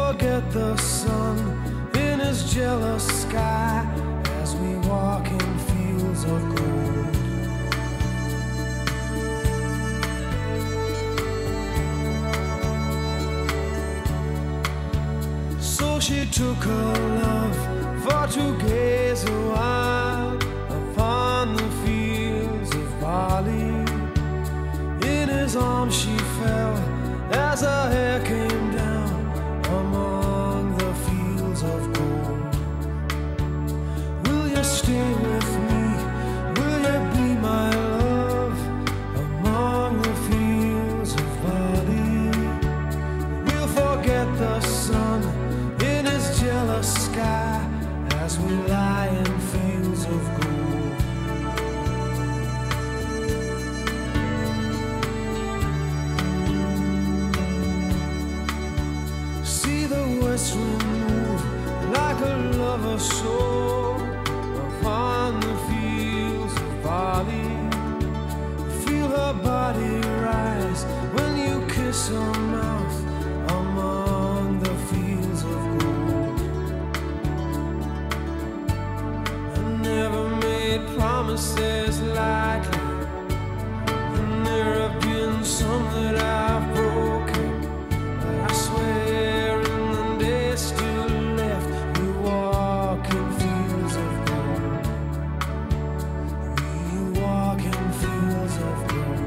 forget the sun in his jealous sky as we walk in fields of gold. So she took her love for to gaze a while upon the fields of barley. In his arms she fell as her hair came down among the fields of gold. Will you stay with me? Will you be my love among the fields of barley? We'll forget the sun in his jealous sky as we lie in fields of gold. See the west wind move like a lover's soul upon the fields of barley. Feel her body rise when you kiss her mouth among the fields of gold. I never made promises lightly, and there have been some that I've broken, but I swear in the days still left we walk in fields of gold. We walk in fields of gold.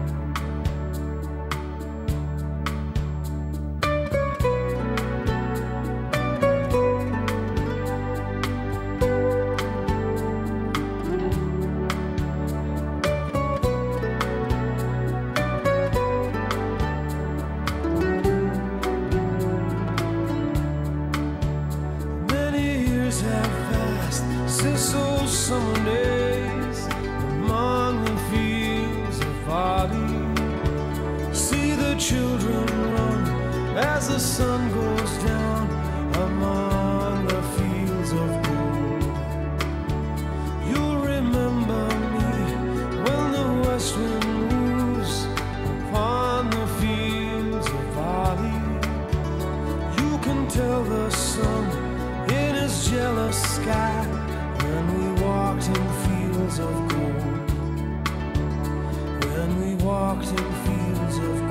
Have passed since those summer days among the fields of barley. See the children run as the sun goes down among the fields of gold. You'll remember me when the west wind moves upon the fields of barley. You can tell the sun in his jealous sky when we walked in fields of gold. When we walked in fields of gold.